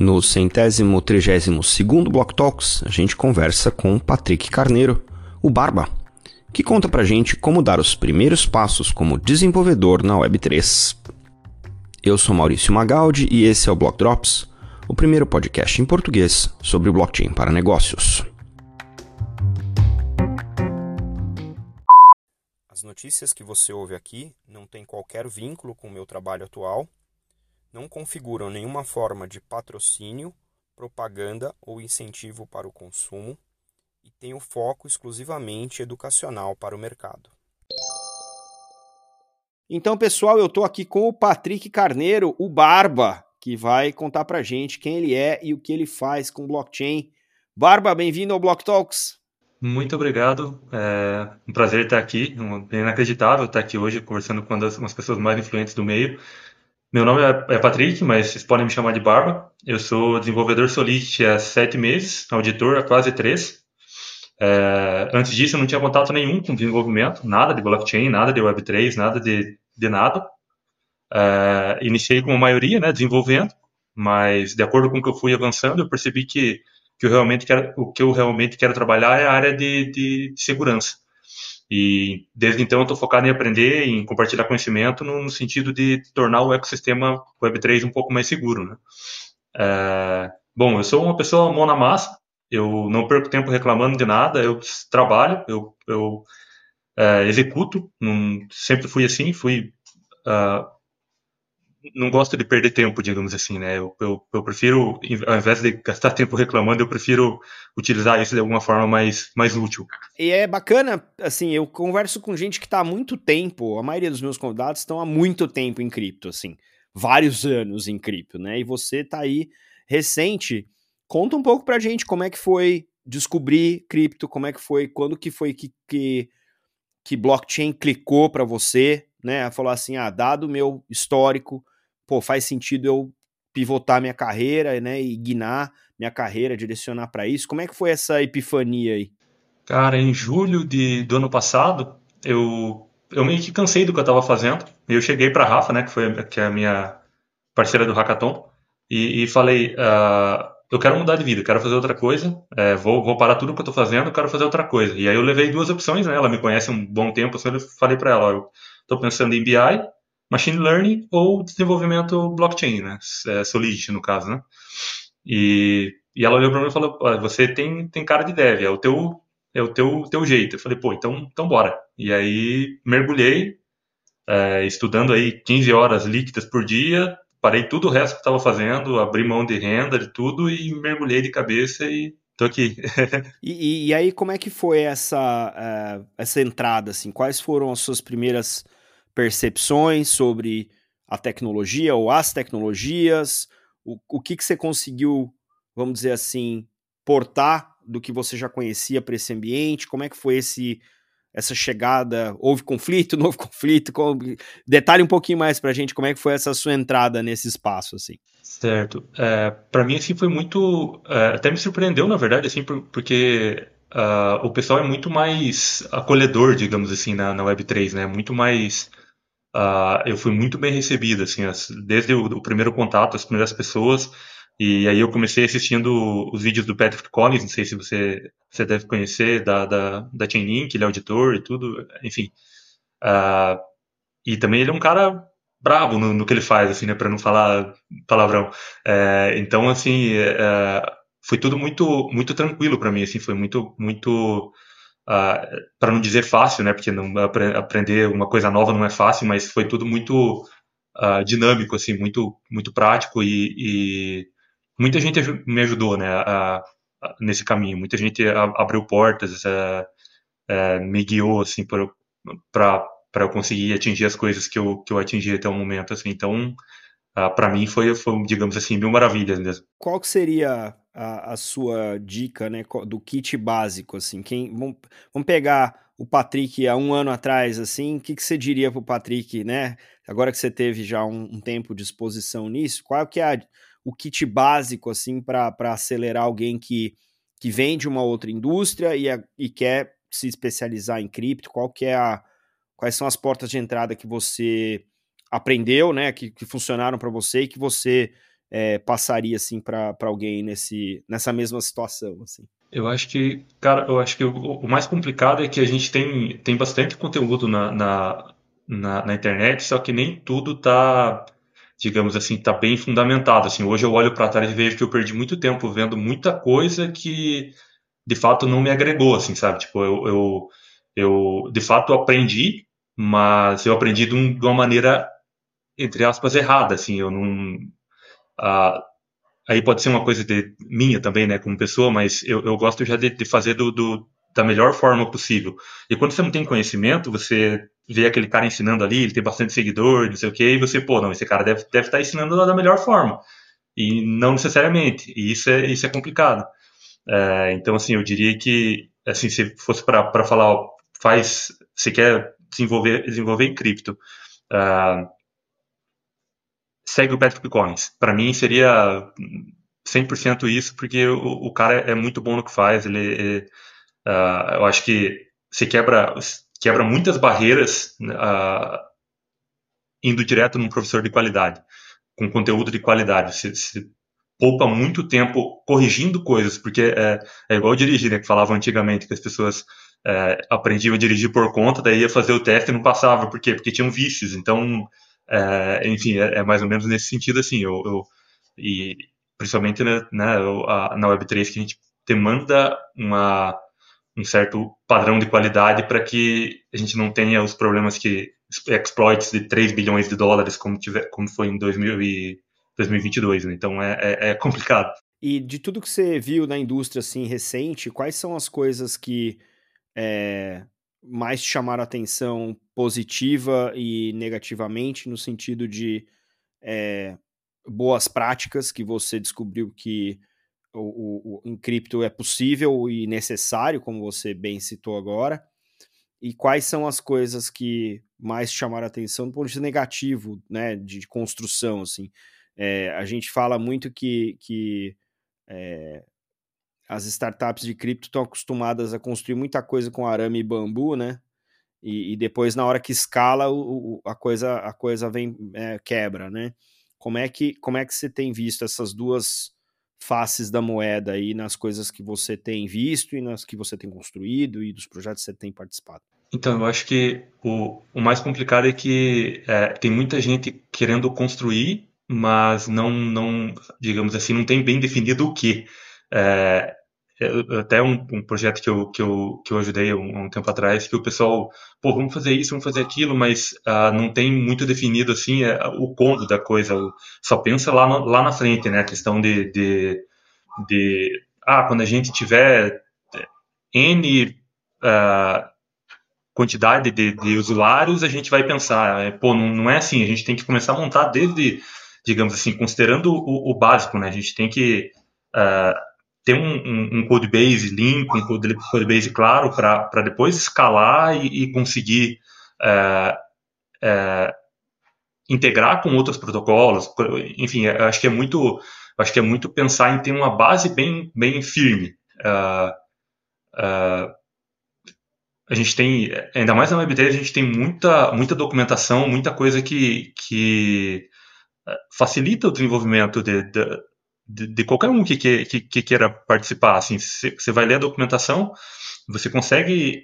No 132º Block Talks, a gente conversa com Patrick Carneiro, o Barba, que conta pra gente como dar os primeiros passos como desenvolvedor na Web3. Eu sou Maurício Magaldi e esse é o Block Drops, o primeiro podcast em português sobre blockchain para negócios. As notícias que você ouve aqui não têm qualquer vínculo com o meu trabalho atual, não configuram nenhuma forma de patrocínio, propaganda ou incentivo para o consumo e têm o foco exclusivamente educacional para o mercado. Então, pessoal, eu estou aqui com o Patrick Carneiro, o Barba, que vai contar pra gente quem ele é e o que ele faz com blockchain. Barba, bem-vindo ao Block Talks. Muito obrigado, é um prazer estar aqui, é inacreditável estar aqui hoje conversando com uma das pessoas mais influentes do meio. Meu nome é Patrick, mas vocês podem me chamar de Barba. Eu sou desenvolvedor Solidity há 7 meses, auditor há quase 3. Antes disso, eu não tinha contato nenhum com desenvolvimento, nada de blockchain, nada de Web3, nada de nada. Iniciei como maioria, né, desenvolvendo, mas de acordo com o que eu fui avançando, eu percebi que o que eu realmente quero trabalhar é a área de segurança. E desde então eu estou focado em aprender, em compartilhar conhecimento no sentido de tornar o ecossistema Web3 um pouco mais seguro, né? Bom, eu sou uma pessoa mão na massa, eu não perco tempo reclamando de nada, eu trabalho, eu executo, sempre fui assim, não gosto de perder tempo, digamos assim, né? Eu prefiro, ao invés de gastar tempo reclamando, eu prefiro utilizar isso de alguma forma mais útil. E é bacana, assim, eu converso com gente que está há muito tempo, a maioria dos meus convidados estão há muito tempo em cripto, assim, vários anos em cripto, né? E você tá aí recente. Conta um pouco pra gente como é que foi descobrir cripto, como é que foi, quando que foi que blockchain clicou para você, né? Falou assim, dado o meu histórico, pô, faz sentido eu pivotar minha carreira, né? E guinar minha carreira, direcionar para isso. Como é que foi essa epifania aí? Cara, em julho do ano passado, eu meio que cansei do que eu estava fazendo. Eu cheguei para a Rafa, né, que é a minha parceira do Hackathon, e falei, eu quero mudar de vida, quero fazer outra coisa, vou parar tudo que eu estou fazendo, quero fazer outra coisa. E aí eu levei duas opções, né, ela me conhece há um bom tempo, assim, eu falei para ela, eu estou pensando em BI, Machine Learning ou desenvolvimento blockchain, né, Solidity no caso, né. E ela olhou para mim e falou, você tem cara de dev, é o teu jeito. Eu falei, pô, então bora. E aí mergulhei, estudando aí 15 horas líquidas por dia, parei tudo o resto que estava fazendo, abri mão de renda, de tudo e mergulhei de cabeça e tô aqui. E aí, como é que foi essa entrada, assim? Quais foram as suas primeiras percepções sobre a tecnologia ou as tecnologias? O que você conseguiu, vamos dizer assim, portar do que você já conhecia para esse ambiente? Como é que foi essa chegada? Houve conflito? Não houve conflito? Detalhe um pouquinho mais para a gente como é que foi essa sua entrada nesse espaço, assim. Certo. Para mim, assim, foi muito. Até me surpreendeu, na verdade, assim, porque o pessoal é muito mais acolhedor, digamos assim, na Web3, né? Muito mais. Eu fui muito bem recebido, assim, desde o primeiro contato, as primeiras pessoas. E aí eu comecei assistindo os vídeos do Patrick Collins, não sei se você deve conhecer, da Chainlink, ele é auditor e tudo, enfim. Ah, e também ele é um cara brabo no que ele faz, assim, né, para não falar palavrão. Então, assim, foi tudo muito muito tranquilo para mim, assim, foi muito para não dizer fácil, né, porque não aprender uma coisa nova não é fácil, mas foi tudo muito dinâmico, assim, muito muito prático e muita gente me ajudou, né, nesse caminho. Muita gente abriu portas, me guiou, assim, para eu conseguir atingir as coisas que eu atingi até o momento, assim. Então, para mim foi, digamos assim, mil maravilhas mesmo. Qual que seria a sua dica, né, do kit básico, assim? Vamos pegar o Patrick há um ano atrás, assim, o que você diria para o Patrick, né? Agora que você teve já um tempo de exposição nisso, qual que é o kit básico, assim, para acelerar alguém que vem de uma outra indústria e quer se especializar em cripto? Quais são as portas de entrada que você aprendeu, né, que funcionaram para você e que você passaria assim para alguém nessa mesma situação, assim? Eu acho que, cara, o mais complicado é que a gente tem bastante conteúdo na internet, só que nem tudo tá, digamos assim, tá bem fundamentado. Assim, hoje eu olho para trás e vejo que eu perdi muito tempo vendo muita coisa que de fato não me agregou, assim, sabe? Tipo, eu de fato aprendi, mas eu aprendi de uma maneira, entre aspas, errada, assim, eu não. ah, Aí pode ser uma coisa minha também, né, como pessoa, mas eu gosto já de fazer da melhor forma possível. E quando você não tem conhecimento, você vê aquele cara ensinando ali, ele tem bastante seguidor, não sei o quê, e você, pô, não, esse cara deve estar ensinando da melhor forma. E não necessariamente. E isso é complicado. Então, assim, eu diria que, assim, se fosse para falar, ó, você quer desenvolver em cripto, uh, segue o Patrick Collins. Para mim seria 100% isso, porque o cara é muito bom no que faz. Eu acho que você quebra muitas barreiras indo direto num professor de qualidade, com conteúdo de qualidade. Você poupa muito tempo corrigindo coisas, porque é igual dirigir, né, que falava antigamente que as pessoas aprendiam a dirigir por conta, daí ia fazer o teste e não passava. Por quê? Porque tinham vícios. Então, enfim, é mais ou menos nesse sentido, assim. E principalmente na Web3, que a gente demanda um certo padrão de qualidade para que a gente não tenha os problemas exploits de 3 bilhões de dólares como foi em 2022, né? Então é complicado. E de tudo que você viu na indústria assim recente, quais são as coisas que mais te chamaram a atenção positiva e negativamente, no sentido de boas práticas que você descobriu que em cripto é possível e necessário, como você bem citou agora, e quais são as coisas que mais chamaram a atenção do ponto de vista negativo, né, de construção, assim. A gente fala muito que as startups de cripto estão acostumadas a construir muita coisa com arame e bambu, né, e depois na hora que escala a coisa vem, quebra, né. Como é que você tem visto essas duas faces da moeda aí nas coisas que você tem visto e nas que você tem construído e dos projetos que você tem participado? Então, eu acho que o mais complicado é que tem muita gente querendo construir, mas digamos assim, não tem bem definido o que. É, Até um projeto que eu ajudei um tempo atrás, que o pessoal, pô, vamos fazer isso, vamos fazer aquilo, mas não tem muito definido assim o como da coisa. Só pensa lá na frente, né? A questão quando a gente tiver N quantidade de usuários, a gente vai pensar, pô, não é assim, a gente tem que começar a montar desde, digamos assim, considerando o básico, né? A gente tem que ter um codebase limpo, um codebase claro para depois escalar e conseguir integrar com outros protocolos. Enfim, acho que é muito pensar em ter uma base bem firme. A gente tem, ainda mais na Web3, a gente tem muita documentação, muita coisa que facilita o desenvolvimento de qualquer um que queira participar. Assim, você vai ler a documentação, você consegue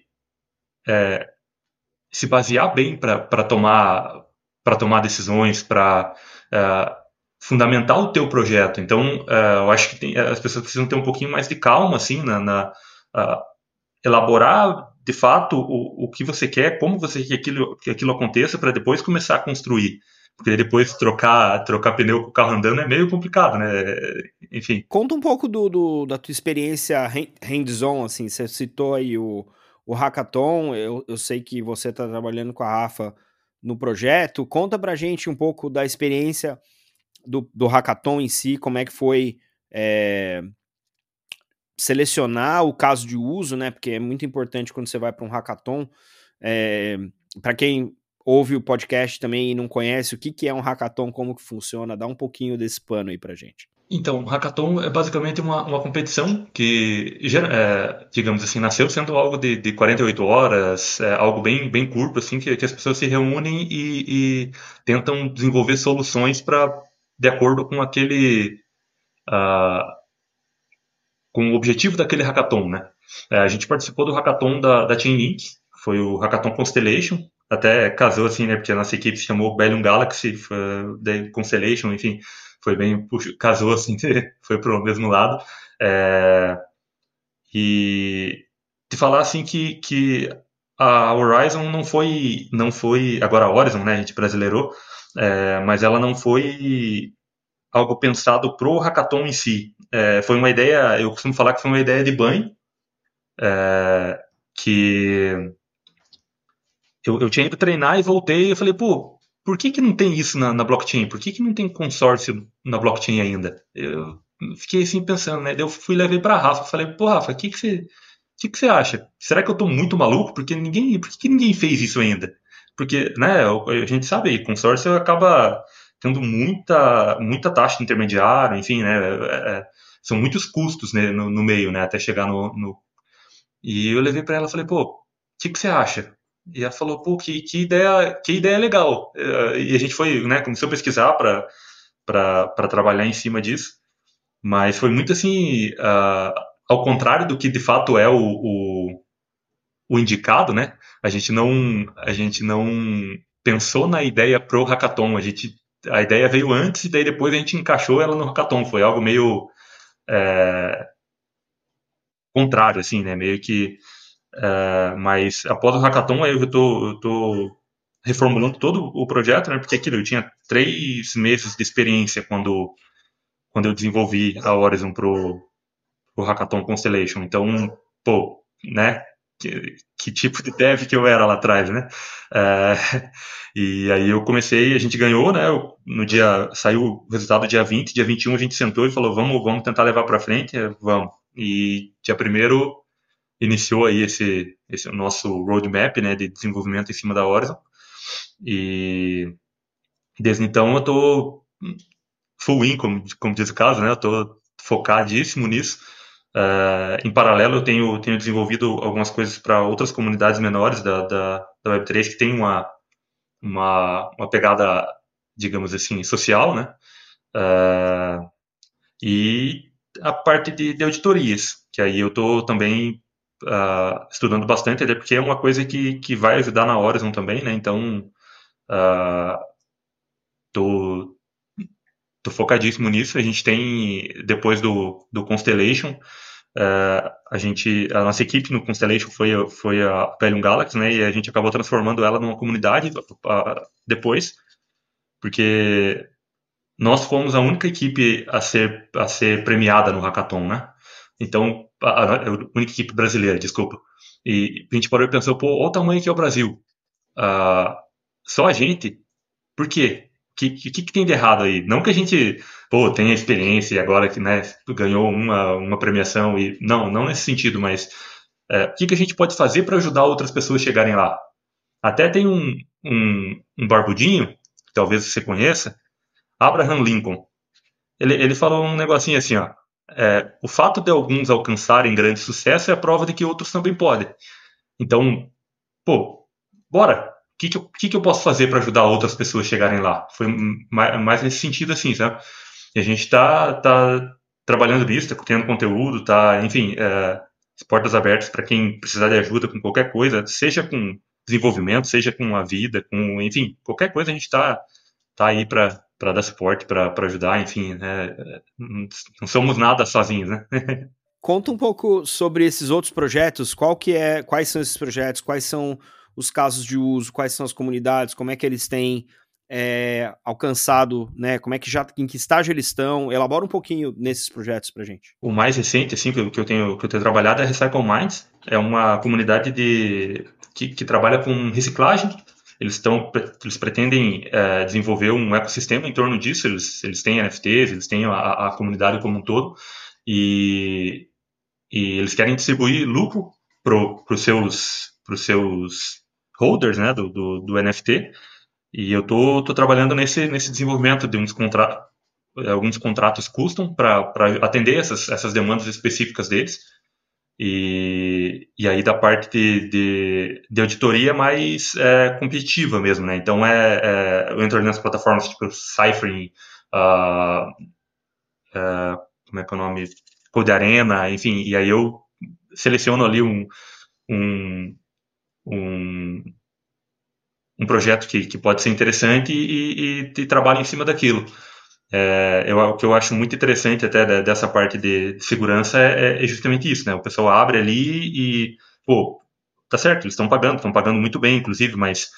se basear bem para tomar decisões, para fundamentar o teu projeto. Então, eu acho que as pessoas precisam ter um pouquinho mais de calma, assim, elaborar de fato o que você quer, como você quer que aquilo aconteça, para depois começar a construir. Porque depois trocar pneu com o carro andando é meio complicado, né? Enfim. Conta um pouco da tua experiência hands-on, assim, você citou aí o Hackathon, eu sei que você está trabalhando com a Rafa no projeto, conta pra gente um pouco da experiência do Hackathon em si, como é que foi selecionar o caso de uso, né? Porque é muito importante quando você vai para um hackathon. Para quem ouve o podcast também e não conhece o que é um hackathon, como que funciona, dá um pouquinho desse pano aí pra gente. Então, o Hackathon é basicamente uma competição que, digamos assim, nasceu sendo algo de 48 horas, algo bem curto, assim, que as pessoas se reúnem e tentam desenvolver soluções para de acordo com uh, com o objetivo daquele hackathon, né? A gente participou do hackathon da Chainlink, foi o Hackathon Constellation, até casou assim, né? Porque a nossa equipe se chamou Bellium Galaxy, da Constellation, enfim, foi bem, casou assim, foi pro mesmo lado. E te falar assim que a Horizon não foi agora a Horizon, né? A gente brasileirou, mas ela não foi algo pensado pro hackathon em si. Foi uma ideia, eu costumo falar que foi uma ideia de banho, que eu tinha ido treinar e voltei e eu falei, pô, por que não tem isso na blockchain? Por que não tem consórcio na blockchain ainda? Eu fiquei assim pensando, né? Daí eu fui e levei pra Rafa, falei, pô, Rafa, o que você acha? Será que eu tô muito maluco? Por que ninguém fez isso ainda? Porque, né, a gente sabe aí, consórcio acaba tendo muita taxa de intermediário, enfim, né, são muitos custos, né, no meio, né, até chegar no. E eu levei para ela e falei, pô, o que você acha? E ela falou, pô, que ideia legal. E a gente foi, né, começou a pesquisar para trabalhar em cima disso, mas foi muito assim, ao contrário do que de fato é o indicado, né? A gente não pensou na ideia pro hackathon. A ideia veio antes e daí depois a gente encaixou ela no hackathon. Foi algo meio contrário, assim, né? Meio que. Mas após o hackathon, aí eu tô reformulando todo o projeto, né? Porque aquilo, eu tinha 3 meses de experiência quando eu desenvolvi a Horizon pro Hackathon Constellation. Então, pô, né? Que tipo de dev que eu era lá atrás, né? É, e aí eu comecei, a gente ganhou, né? No dia, saiu o resultado dia 20, dia 21 a gente sentou e falou, vamos tentar levar para frente, vamos. E dia primeiro iniciou aí esse nosso roadmap, né, de desenvolvimento em cima da Horizon. E desde então eu tô full in, como diz o caso, né? Eu tô focadíssimo nisso. Em paralelo, eu tenho desenvolvido algumas coisas para outras comunidades menores da Web3 que tem uma pegada, digamos assim, social, né? E a parte de auditorias, que aí eu estou também estudando bastante, até porque é uma coisa que vai ajudar na Horizon também, né? Então, tô, tô focadíssimo nisso. A gente tem, depois do Constellation, a nossa equipe no Constellation foi a Pelion Galaxy, né? E a gente acabou transformando ela numa comunidade depois, porque nós fomos a única equipe a ser premiada no Hackathon, né? Então, a única equipe brasileira, desculpa. E a gente parou e pensou, pô, olha o tamanho que é o Brasil. Ah, só a gente? Por quê? O que tem de errado aí? Não que a gente, pô, tenha experiência e agora que, né, ganhou uma premiação e... Não nesse sentido, mas o que a gente pode fazer para ajudar outras pessoas a chegarem lá? Até tem um barbudinho, que talvez você conheça, Abraham Lincoln. Ele falou um negocinho assim, ó. O fato de alguns alcançarem grande sucesso é a prova de que outros também podem. Então, pô, bora. O que eu posso fazer para ajudar outras pessoas a chegarem lá? Foi mais nesse sentido assim, sabe? E a gente tá trabalhando nisso, tá tendo conteúdo, tá, enfim, as portas abertas para quem precisar de ajuda com qualquer coisa, seja com desenvolvimento, seja com a vida, enfim, qualquer coisa a gente tá aí para dar suporte, para ajudar, enfim, né? Não somos nada sozinhos, né? Conta um pouco sobre esses outros projetos, quais são esses projetos, quais são os casos de uso, quais são as comunidades, como é que eles têm alcançado, né? Em que estágio eles estão? Elabora um pouquinho nesses projetos pra gente. O mais recente, assim, que eu tenho trabalhado é a Recycle Minds. É uma comunidade que trabalha com reciclagem. Eles pretendem desenvolver um ecossistema em torno disso. Eles têm NFTs, eles têm a comunidade como um todo. E eles querem distribuir lucro para os seus holders, né, do NFT. E eu tô trabalhando nesse desenvolvimento de alguns contratos custom para atender essas demandas específicas deles. E aí da parte de auditoria mais competitiva mesmo, né? Então eu entro nas plataformas tipo Cypher uh, como é que é o nome? Code Arena, enfim, e aí eu seleciono ali um, um, um projeto que pode ser interessante e trabalho em cima daquilo. O que eu acho muito interessante até dessa parte de segurança é justamente isso, né? O pessoal abre ali e, pô, tá certo, eles estão pagando muito bem, inclusive, mas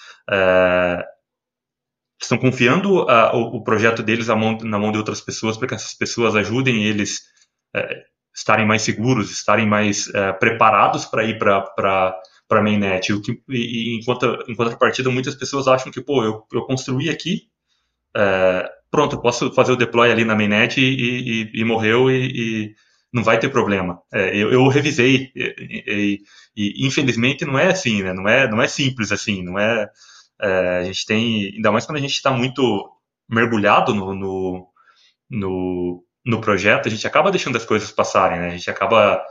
estão confiando o projeto deles na mão de outras pessoas para que essas pessoas ajudem eles estarem mais seguros, estarem mais preparados para ir para a mainnet. Em contrapartida, muitas pessoas acham que, pô, eu construí aqui, pronto, eu posso fazer o deploy ali na mainnet e morreu e não vai ter problema. Eu revisei infelizmente não é assim, né? Não é simples assim, não é. A gente tem, ainda mais quando a gente está muito mergulhado no projeto, a gente acaba deixando as coisas passarem, né? A gente acaba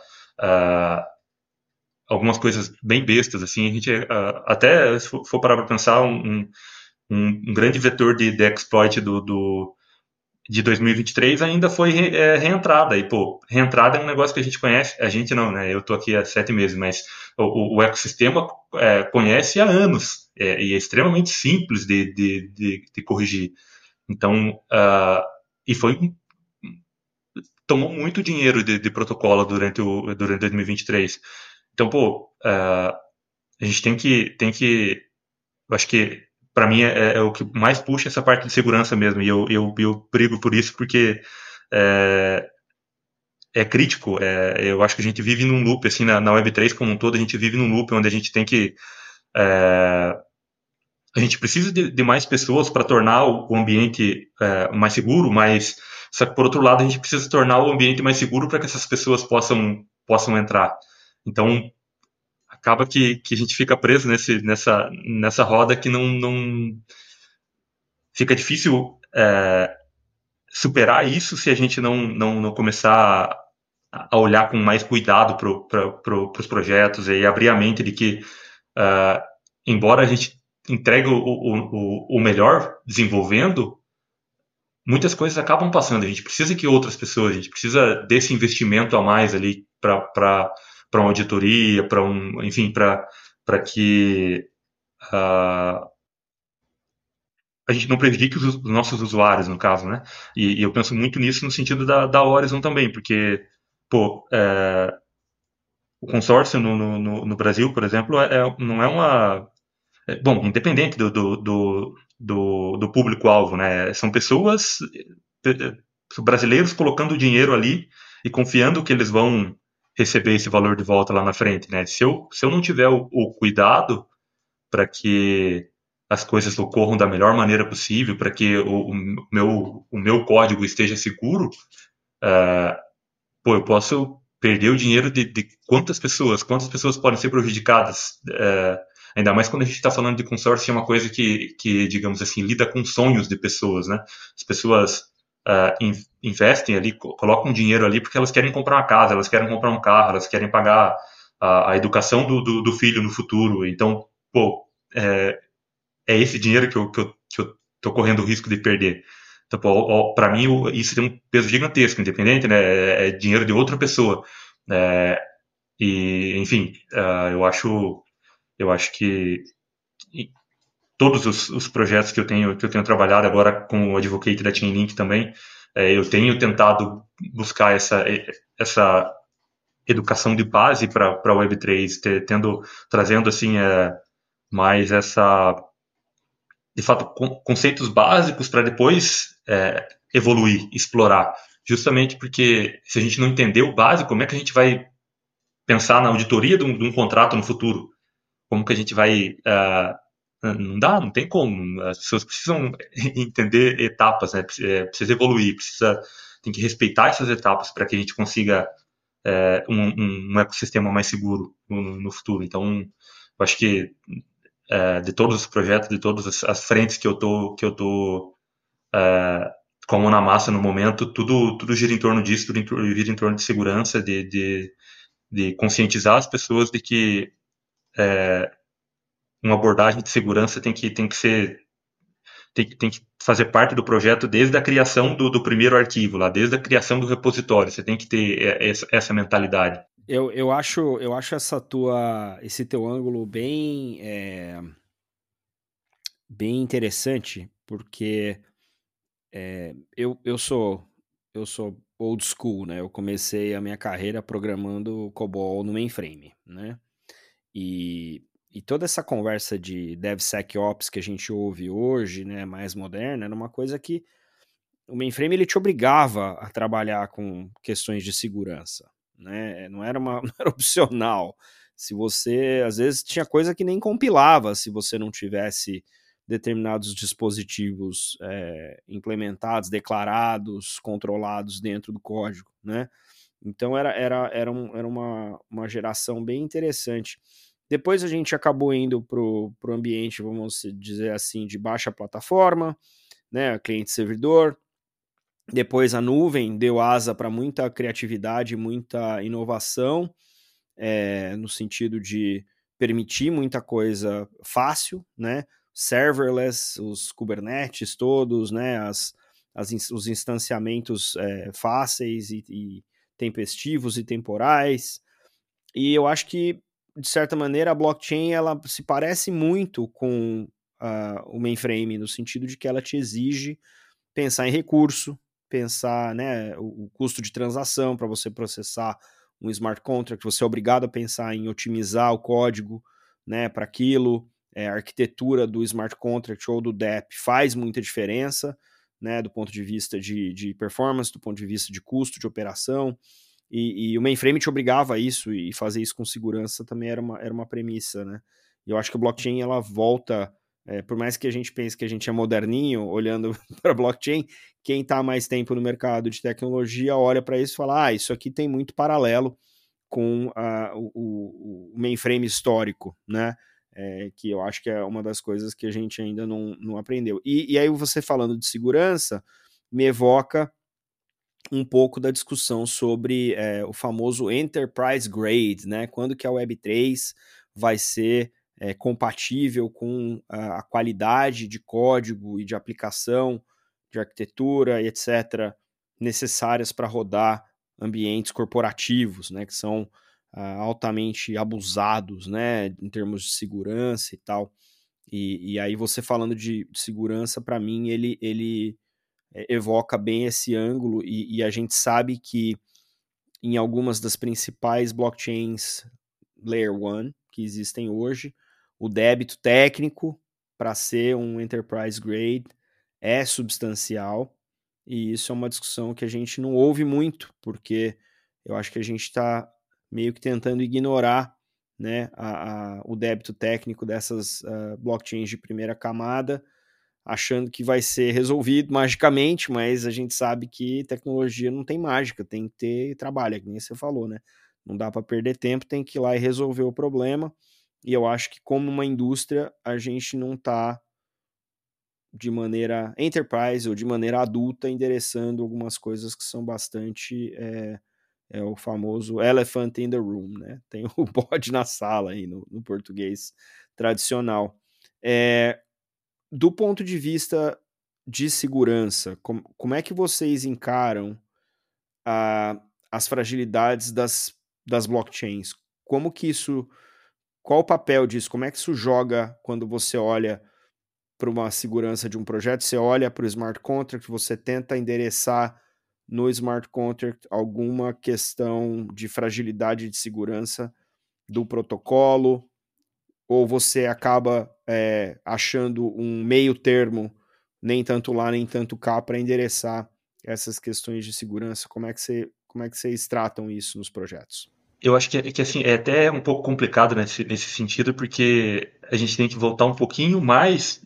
algumas coisas bem bestas, assim, a gente até se for parar para pensar um grande vetor de exploit de 2023 ainda foi reentrada. E, pô, reentrada é um negócio que a gente conhece, a gente não, né? Eu tô aqui há 7 meses, mas o ecossistema conhece há anos e é extremamente simples de corrigir. Então, e tomou muito dinheiro de protocolo durante 2023. Então, pô, a gente tem que eu acho que para mim é o que mais puxa essa parte de segurança mesmo, e eu brigo por isso porque é, é crítico. Eu acho que a gente vive num loop, assim, na Web3 como um todo, a gente vive num loop onde a gente tem que. É, a gente precisa de mais pessoas para tornar o ambiente mais seguro, mas só que por outro lado a gente precisa tornar o ambiente mais seguro para que essas pessoas possam entrar. Então acaba que a gente fica preso nessa roda que não fica difícil superar isso se a gente não começar a olhar com mais cuidado para os projetos e abrir a mente de que, embora a gente entregue o melhor desenvolvendo, muitas coisas acabam passando. A gente precisa que outras pessoas, a gente precisa desse investimento a mais ali para uma auditoria, enfim, para que a gente não prejudique os nossos usuários, no caso, né? E eu penso muito nisso no sentido da Horizon também, porque, pô, o consórcio no Brasil, por exemplo, não é uma. Bom, independente do público-alvo, né? São pessoas, brasileiros colocando dinheiro ali e confiando que eles vão receber esse valor de volta lá na frente, né? Se eu não tiver o cuidado para que as coisas ocorram da melhor maneira possível, para que o meu código esteja seguro, pô, eu posso perder o dinheiro de quantas pessoas podem ser prejudicadas, ainda mais quando a gente está falando de consórcio, é uma coisa que, digamos assim, lida com sonhos de pessoas, né? As pessoas investem ali, colocam dinheiro ali porque elas querem comprar uma casa, elas querem comprar um carro, elas querem pagar a educação do filho no futuro. Então, pô, é esse dinheiro que eu tô correndo o risco de perder. Então, para mim, isso tem um peso gigantesco, independente, né? É dinheiro de outra pessoa. É, enfim, eu acho que todos os projetos que eu tenho trabalhado agora com o Advocate da Chainlink também, eu tenho tentado buscar essa educação de base para a Web3, trazendo assim mais de fato, conceitos básicos para depois evoluir, explorar. Justamente porque se a gente não entender o básico, como é que a gente vai pensar na auditoria de um contrato no futuro? Como que a gente vai. Não dá, não tem como. As pessoas precisam entender etapas, né? Precisa evoluir, tem que respeitar essas etapas para que a gente consiga um ecossistema mais seguro no futuro. Então, eu acho que de todos os projetos, de todas as frentes que eu tô com a mão na massa no momento, tudo gira em torno disso, tudo gira em torno de segurança, de conscientizar as pessoas de que uma abordagem de segurança tem que tem que fazer parte do projeto desde a criação do primeiro arquivo, lá, desde a criação do repositório. Você tem que ter essa mentalidade. Eu acho esse teu ângulo bem interessante, porque eu sou old school, né? Eu comecei a minha carreira programando COBOL no mainframe, né? E toda essa conversa de DevSecOps que a gente ouve hoje, né, mais moderna, era uma coisa que o mainframe ele te obrigava a trabalhar com questões de segurança, né? Não era não era opcional. Se você, às vezes, tinha coisa que nem compilava se você não tivesse determinados dispositivos implementados, declarados, controlados dentro do código, né? Então era uma geração bem interessante. Depois a gente acabou indo para o ambiente, vamos dizer assim, de baixa plataforma, né? Cliente-servidor. Depois a nuvem deu asa para muita criatividade, muita inovação, no sentido de permitir muita coisa fácil, né? Serverless, os Kubernetes todos, né? Os instanciamentos fáceis e tempestivos e temporais. E eu acho que, de certa maneira, a blockchain ela se parece muito com o mainframe, no sentido de que ela te exige pensar em recurso, pensar, né, o custo de transação para você processar um smart contract, você é obrigado a pensar em otimizar o código, né, para aquilo. A arquitetura do smart contract ou do DApp faz muita diferença, né, do ponto de vista de performance, do ponto de vista de custo de operação, e o mainframe te obrigava a isso, e fazer isso com segurança também era uma premissa, né. E eu acho que a blockchain ela volta, por mais que a gente pense que a gente é moderninho, olhando para blockchain, quem está há mais tempo no mercado de tecnologia olha para isso e fala, isso aqui tem muito paralelo com o mainframe histórico, né? Que eu acho que é uma das coisas que a gente ainda não aprendeu. E aí você falando de segurança, me evoca um pouco da discussão sobre o famoso Enterprise Grade, né? Quando que a Web3 vai ser compatível com a qualidade de código e de aplicação, de arquitetura e etc., necessárias para rodar ambientes corporativos, né? Que são altamente abusados, né? Em termos de segurança e tal. E aí você falando de segurança, para mim, ele evoca bem esse ângulo, e a gente sabe que em algumas das principais blockchains Layer 1 que existem hoje, o débito técnico para ser um Enterprise Grade é substancial, e isso é uma discussão que a gente não ouve muito, porque eu acho que a gente está meio que tentando ignorar, né, o débito técnico dessas blockchains de primeira camada, achando que vai ser resolvido magicamente, mas a gente sabe que tecnologia não tem mágica, tem que ter trabalho, é que nem você falou, né? Não dá para perder tempo, tem que ir lá e resolver o problema. E eu acho que, como uma indústria, a gente não está de maneira enterprise ou de maneira adulta endereçando algumas coisas que são bastante o famoso elephant in the room, né? Tem o bode na sala aí no português tradicional. Do ponto de vista de segurança, como é que vocês encaram as fragilidades das blockchains? Como que isso, qual o papel disso? Como é que isso joga quando você olha para uma segurança de um projeto? Você olha para o smart contract, você tenta endereçar no smart contract alguma questão de fragilidade de segurança do protocolo, ou você acaba achando um meio termo, nem tanto lá, nem tanto cá, para endereçar essas questões de segurança? Como é que vocês tratam isso nos projetos? Eu acho que assim, é até um pouco complicado nesse sentido, porque a gente tem que voltar um pouquinho mais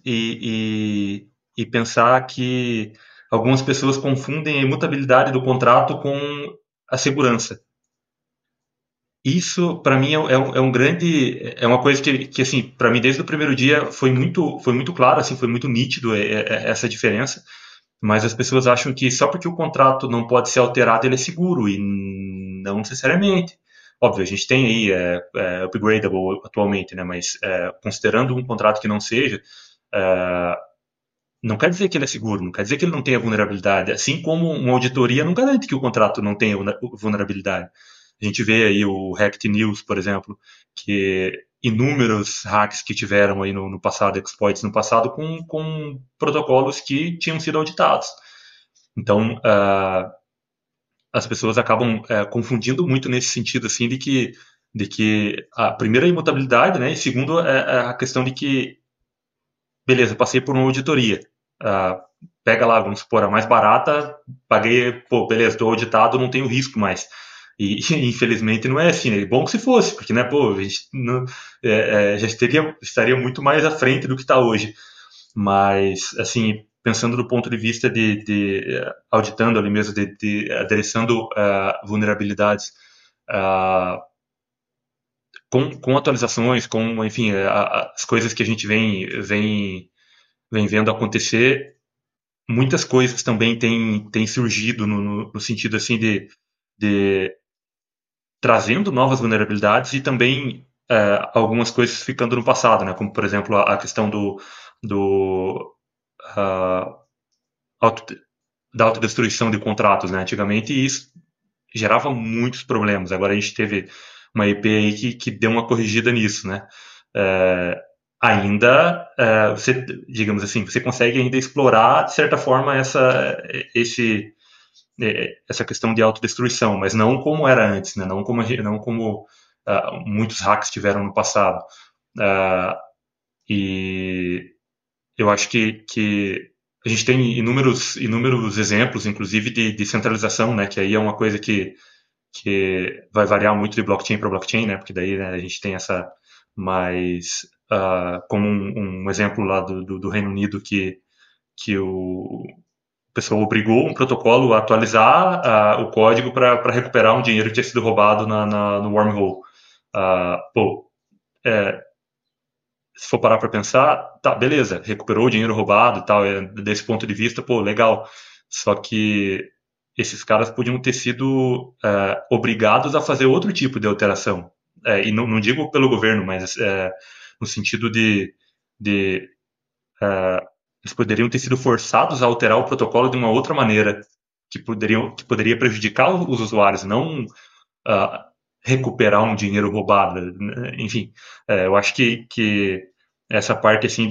e pensar que algumas pessoas confundem a imutabilidade do contrato com a segurança. Isso, para mim, é um grande, é uma coisa que assim, para mim, desde o primeiro dia foi muito claro, assim, foi muito nítido essa diferença. Mas as pessoas acham que só porque o contrato não pode ser alterado, ele é seguro, e não necessariamente. Óbvio, a gente tem aí upgradable atualmente, né? Mas considerando um contrato que não seja, não quer dizer que ele é seguro, não quer dizer que ele não tenha vulnerabilidade. Assim como uma auditoria não garante que o contrato não tenha vulnerabilidade. A gente vê aí o Hacked News, por exemplo, que inúmeros hacks que tiveram aí no passado, exploits no passado, com protocolos que tinham sido auditados. Então, as pessoas acabam confundindo muito nesse sentido, assim, de que a primeira é a imutabilidade, né, e segundo é a questão de que, beleza, passei por uma auditoria, uh, pega lá, vamos supor, a mais barata, paguei, pô, beleza, estou auditado, não tenho risco mais. E infelizmente não é assim, né? É bom que se fosse, porque, né, pô, a gente não, já estaria muito mais à frente do que está hoje. Mas, assim, pensando do ponto de vista de auditando ali mesmo, de adereçando vulnerabilidades uh, com atualizações, com, enfim, as coisas que a gente vem vendo acontecer, muitas coisas também têm surgido no sentido, assim, de trazendo novas vulnerabilidades e também algumas coisas ficando no passado, né? Como, por exemplo, a questão do uh, auto, da autodestruição de contratos, né? Antigamente isso gerava muitos problemas. Agora a gente teve uma IP aí que deu uma corrigida nisso, né? É, ainda, você, digamos assim, você consegue ainda explorar, de certa forma, essa questão de autodestruição, mas não como era antes, né? Não como muitos hacks tiveram no passado. Uh, e eu acho que a gente tem inúmeros exemplos, inclusive de centralização, né? Que aí é uma coisa que vai variar muito de blockchain para blockchain, né? Porque daí, né, a gente tem essa mais como um exemplo lá do Reino Unido que o pessoal obrigou um protocolo a atualizar o código para recuperar um dinheiro que tinha sido roubado no wormhole. Pô, se for parar para pensar, tá, beleza, recuperou o dinheiro roubado e tal, desse ponto de vista, pô, legal. Só que esses caras podiam ter sido obrigados a fazer outro tipo de alteração. E não digo pelo governo, mas no sentido de eles poderiam ter sido forçados a alterar o protocolo de uma outra maneira que poderia prejudicar os usuários, não uh, recuperar um dinheiro roubado. Enfim, eu acho que essa parte assim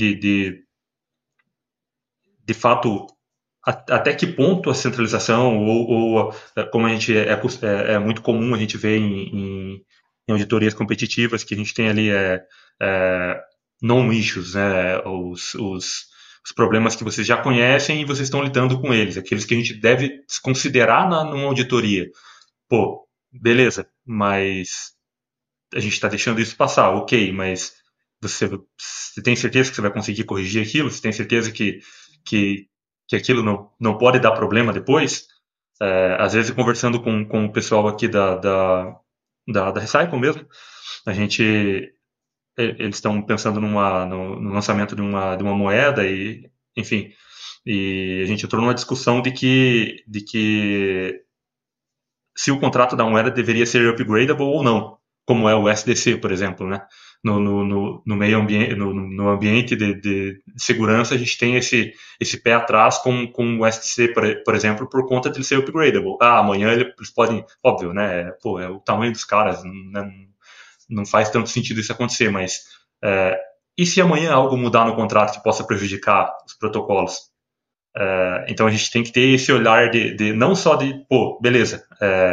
de fato até que ponto a centralização ou como a gente é muito comum a gente ver em auditorias competitivas que a gente tem ali non-issues, né, os problemas que vocês já conhecem e vocês estão lidando com eles, aqueles que a gente deve considerar numa auditoria. Pô, beleza, mas a gente está deixando isso passar, ok, mas você tem certeza que você vai conseguir corrigir aquilo? Você tem certeza que, que aquilo não pode dar problema depois? Às vezes, conversando com o pessoal aqui da Recycle mesmo, a gente eles estão pensando no lançamento de uma moeda e, enfim, e a gente entrou numa discussão de que se o contrato da moeda deveria ser upgradable ou não, como é o SDC, por exemplo, né? No meio ambiente, no ambiente de segurança, a gente tem esse pé atrás com o SDC, por exemplo, por conta de ele ser upgradable. Amanhã eles podem, óbvio, né? Pô, é o tamanho dos caras, né? Não faz tanto sentido isso acontecer, mas e se amanhã algo mudar no contrato que possa prejudicar os protocolos? Então a gente tem que ter esse olhar de não só de, pô, beleza,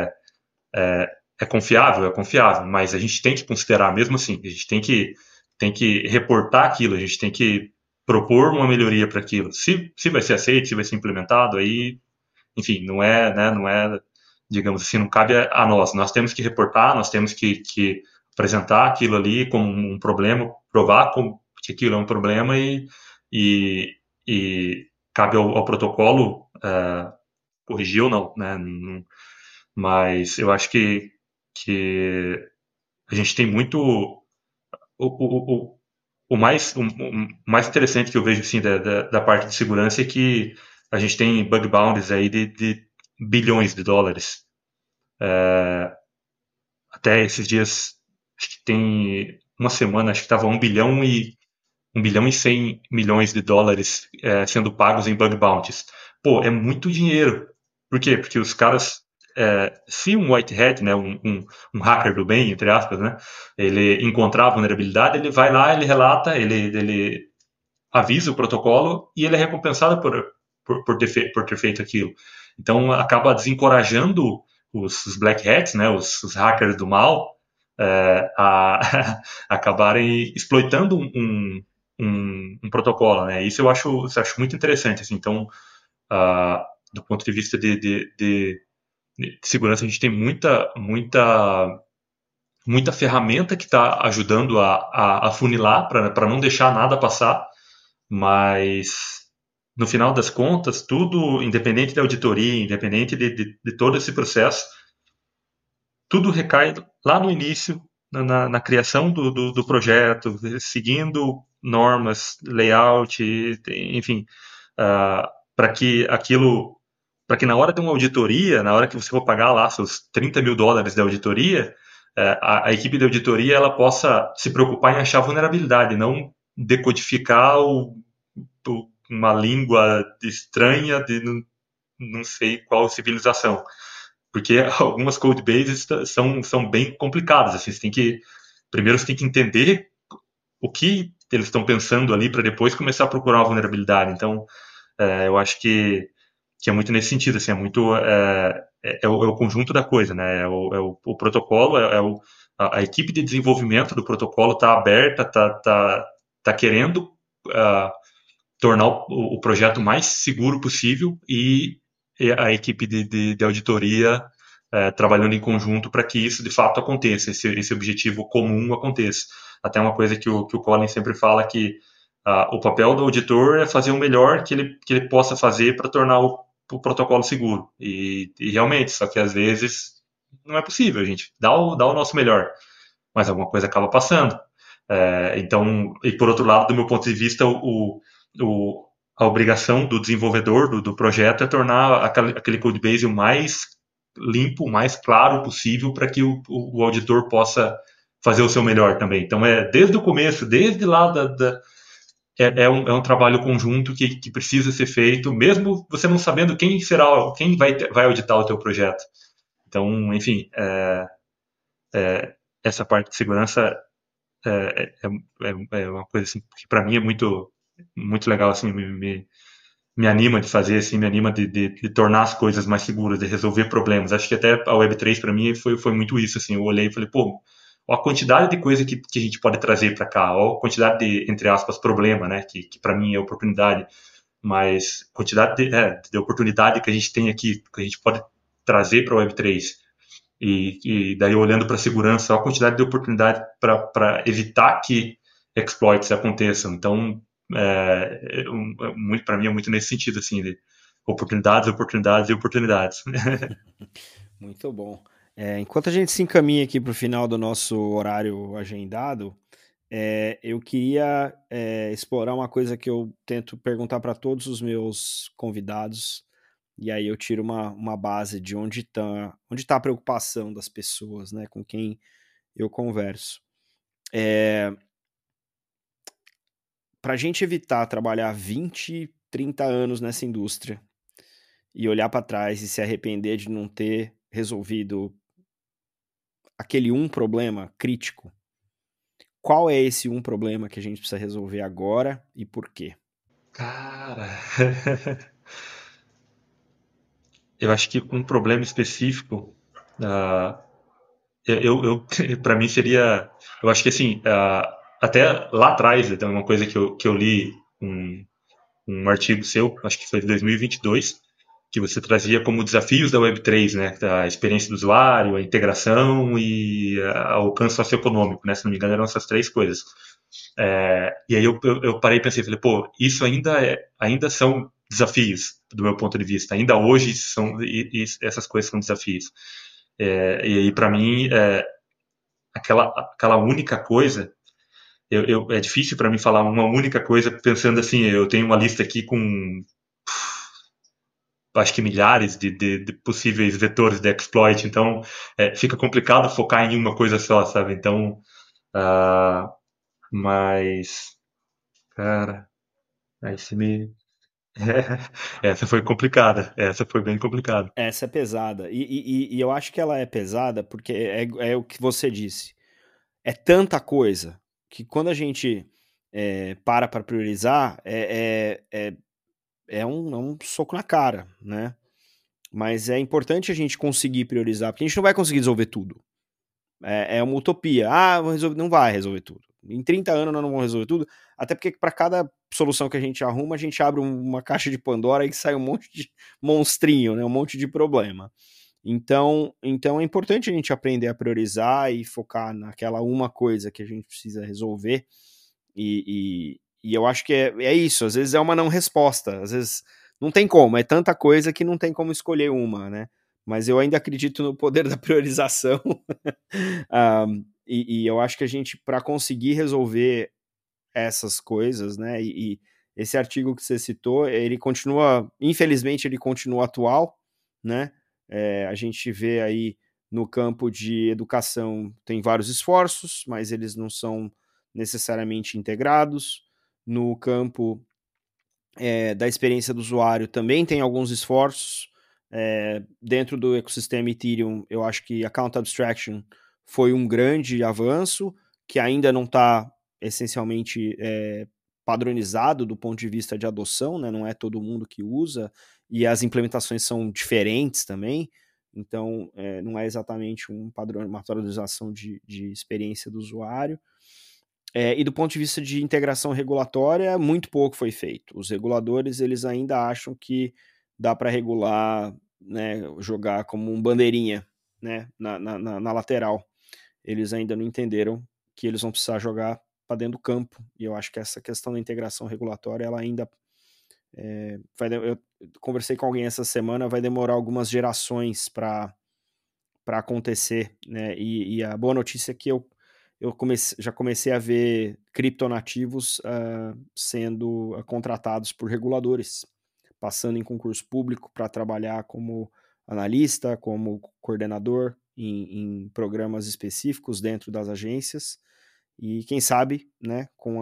é confiável, mas a gente tem que considerar mesmo assim, a gente tem que reportar aquilo, a gente tem que propor uma melhoria para aquilo. Se vai ser aceito, se vai ser implementado, aí, enfim, não é, né, não é, digamos assim, não cabe a nós. Nós temos que reportar, nós temos que apresentar aquilo ali como um problema, provar que aquilo é um problema e, e cabe ao protocolo corrigir ou não, né? Mas eu acho que a gente tem muito. O mais interessante que eu vejo assim, da parte de segurança é que a gente tem bug bounties aí de bilhões de dólares. Até esses dias, acho que tem uma semana, acho que estava 1 bilhão e US$ 1,1 bilhão sendo pagos em bug bounties. Pô, é muito dinheiro. Por quê? Porque os caras, se um white hat, né, um hacker do bem, entre aspas, né, ele encontrar a vulnerabilidade, ele vai lá, ele relata, ele avisa o protocolo e ele é recompensado por ter feito aquilo. Então acaba desencorajando os black hats, né, os hackers do mal, a acabarem exploitando um protocolo, né? Isso eu acho muito interessante. Assim. Então, do ponto de vista de segurança, a gente tem muita ferramenta que está ajudando a funilar para não deixar nada passar, mas no final das contas, tudo, independente da auditoria, independente de todo esse processo, tudo recai lá no início, na criação do projeto, seguindo normas, layout, enfim, para que na hora de uma auditoria, na hora que você for pagar lá seus US$ 30.000 de auditoria, a equipe de auditoria ela possa se preocupar em achar vulnerabilidade, não decodificar uma língua estranha de não sei qual civilização. Porque algumas codebases são bem complicadas. Assim, primeiro você tem que entender o que eles estão pensando ali para depois começar a procurar uma vulnerabilidade. Então, eu acho que é muito nesse sentido. Assim, é o conjunto da coisa. Né? O protocolo, a equipe de desenvolvimento do protocolo está aberta, está querendo tornar o projeto mais seguro possível e a equipe de auditoria trabalhando em conjunto para que isso de fato aconteça, esse objetivo comum aconteça. Até uma coisa que o Colin sempre fala que o papel do auditor é fazer o melhor que ele possa fazer para tornar o protocolo seguro. E realmente, só que às vezes não é possível, a gente dá o nosso melhor, mas alguma coisa acaba passando. Então, e por outro lado, do meu ponto de vista, a obrigação do desenvolvedor do projeto é tornar aquele codebase o mais limpo, o mais claro possível para que o auditor possa fazer o seu melhor também. Então, desde o começo, desde lá é um trabalho conjunto que precisa ser feito, mesmo você não sabendo quem vai auditar o teu projeto. Então, enfim, essa parte de segurança é uma coisa assim, que para mim é muito, muito legal, assim, me anima de fazer, assim, me anima de tornar as coisas mais seguras, de resolver problemas. Acho que até a Web3 para mim foi muito isso, assim, eu olhei e falei, pô, olha a quantidade de coisa que a gente pode trazer para cá, olha a quantidade de, entre aspas, problema, né, que para mim é oportunidade, mas quantidade de oportunidade que a gente tem aqui, que a gente pode trazer para a Web3. E daí, olhando para a segurança, a quantidade de oportunidade para evitar que exploits aconteçam. Então, muito para mim é muito nesse sentido, assim, de oportunidades, oportunidades e oportunidades. Muito bom. Enquanto a gente se encaminha aqui para o final do nosso horário agendado, eu queria explorar uma coisa que eu tento perguntar para todos os meus convidados, e aí eu tiro uma base de onde tá a preocupação das pessoas, né, com quem eu converso. Para a gente evitar trabalhar 20, 30 anos nessa indústria e olhar para trás e se arrepender de não ter resolvido aquele problema crítico, qual é esse problema que a gente precisa resolver agora e por quê? Cara, eu acho que um problema específico, uh, para mim seria, eu acho que assim, até lá atrás, então, uma coisa que eu li um artigo seu, acho que foi de 2022, que você trazia como desafios da Web3, né? A experiência do usuário, a integração e o alcance socioeconômico, né? Se não me engano, eram essas três coisas. E aí eu parei e pensei, falei, pô, isso ainda são desafios, do meu ponto de vista. Ainda hoje essas coisas são desafios. E aí, para mim, aquela única coisa é difícil para mim falar uma única coisa pensando assim, eu tenho uma lista aqui com acho que milhares de possíveis vetores de exploit, então fica complicado focar em uma coisa só, sabe? Então, mas Cara, aí você me. Essa foi complicada. Essa foi bem complicada. Essa é pesada. E eu acho que ela é pesada porque é o que você disse. É tanta coisa que quando a gente para priorizar, é um soco na cara, né? Mas é importante a gente conseguir priorizar, porque a gente não vai conseguir resolver tudo. É uma utopia. Ah, não vai resolver tudo. Em 30 anos nós não vamos resolver tudo, até porque para cada solução que a gente arruma, a gente abre uma caixa de Pandora e sai um monte de monstrinho, né? Um monte de problema. Então é importante a gente aprender a priorizar e focar naquela uma coisa que a gente precisa resolver. E eu acho que é isso. Às vezes é uma não resposta. Às vezes não tem como. É tanta coisa que não tem como escolher uma, né? Mas eu ainda acredito no poder da priorização. E eu acho que a gente, para conseguir resolver essas coisas, né? E esse artigo que você citou, ele continua, infelizmente, ele continua atual, né? A gente vê aí no campo de educação tem vários esforços, mas eles não são necessariamente integrados. No campo da experiência do usuário também tem alguns esforços. Dentro do ecossistema Ethereum, eu acho que Account Abstraction foi um grande avanço, que ainda não está essencialmente padronizado do ponto de vista de adoção, né? Não é todo mundo que usa, e as implementações são diferentes também, então não é exatamente uma padronização de experiência do usuário. E do ponto de vista de integração regulatória, muito pouco foi feito. Os reguladores eles ainda acham que dá para regular, né, jogar como um bandeirinha, né, na lateral. Eles ainda não entenderam que eles vão precisar jogar para dentro do campo. E eu acho que essa questão da integração regulatória, ela ainda eu conversei com alguém essa semana, vai demorar algumas gerações para acontecer, né? E a boa notícia é que eu já comecei a ver criptonativos sendo contratados por reguladores, passando em concurso público para trabalhar como analista, como coordenador em programas específicos dentro das agências. E quem sabe, né, com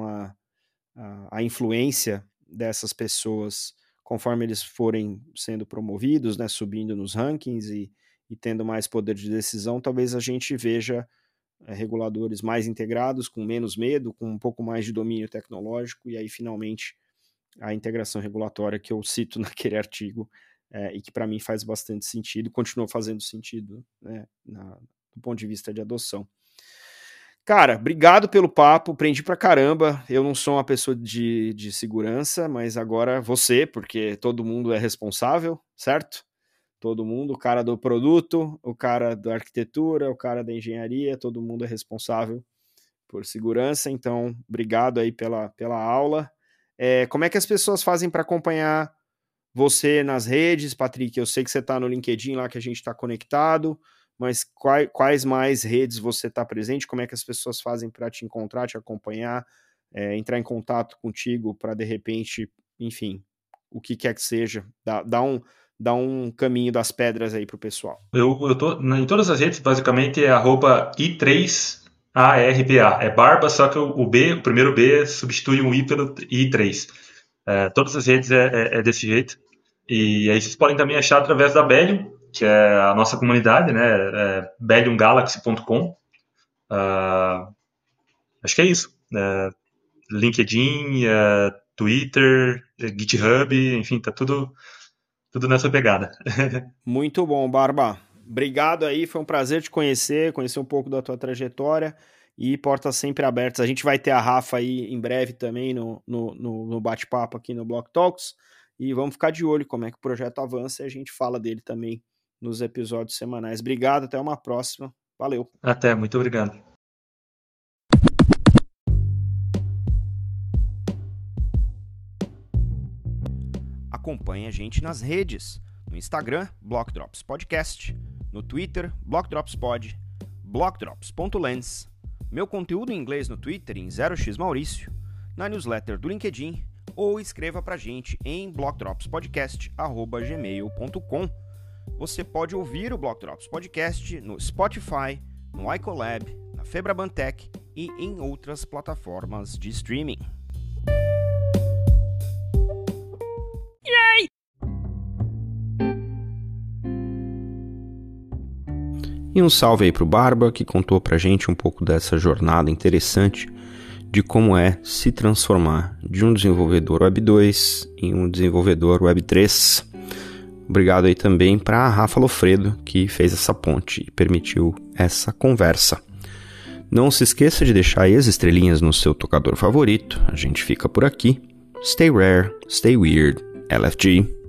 a influência dessas pessoas, conforme eles forem sendo promovidos, né, subindo nos rankings e tendo mais poder de decisão, talvez a gente veja reguladores mais integrados, com menos medo, com um pouco mais de domínio tecnológico, e aí finalmente a integração regulatória que eu cito naquele artigo e que para mim faz bastante sentido, continua fazendo sentido, né, do ponto de vista de adoção. Cara, obrigado pelo papo, aprendi pra caramba. Eu não sou uma pessoa de segurança, mas agora você, porque todo mundo é responsável, certo? Todo mundo, o cara do produto, o cara da arquitetura, o cara da engenharia, todo mundo é responsável por segurança. Então, obrigado aí pela aula. Como é que as pessoas fazem para acompanhar você nas redes, Patrick? Eu sei que você está no LinkedIn lá, que a gente está conectado, mas quais mais redes você está presente? Como é que as pessoas fazem para te encontrar, te acompanhar, entrar em contato contigo para, de repente, enfim, o que quer que seja, dar um caminho das pedras aí pro pessoal. Eu tô em todas as redes, basicamente é @i3arba. É barba, só que o primeiro B substitui um I pelo I3. Todas as redes é desse jeito. E aí vocês podem também achar através da Bellium, que é a nossa comunidade, né? belliumgalaxy.com. Acho que é isso. LinkedIn, Twitter, GitHub, enfim, tá tudo nessa pegada. Muito bom, Barba. Obrigado aí, foi um prazer te conhecer um pouco da tua trajetória e portas sempre abertas. A gente vai ter a Rafa aí em breve também no bate-papo aqui no Block Talks e vamos ficar de olho como é que o projeto avança e a gente fala dele também nos episódios semanais. Obrigado, até uma próxima. Valeu. Até, muito obrigado. Acompanhe a gente nas redes. No Instagram, Block Drops Podcast. No Twitter, Block Drops Pod. blockdrops.lens. Meu conteúdo em inglês no Twitter em 0x Maurício. Na newsletter do LinkedIn. Ou escreva pra gente em blockdropspodcast@gmail.com. Você pode ouvir o Block Drops Podcast no Spotify, no iColab, na Febraban Tech e em outras plataformas de streaming. E um salve aí pro Barba, que contou pra gente um pouco dessa jornada interessante de como é se transformar de um desenvolvedor Web 2 em um desenvolvedor Web 3. Obrigado aí também para Rafa Lofredo, que fez essa ponte e permitiu essa conversa. Não se esqueça de deixar aí as estrelinhas no seu tocador favorito. A gente fica por aqui. Stay rare, stay weird, LFG.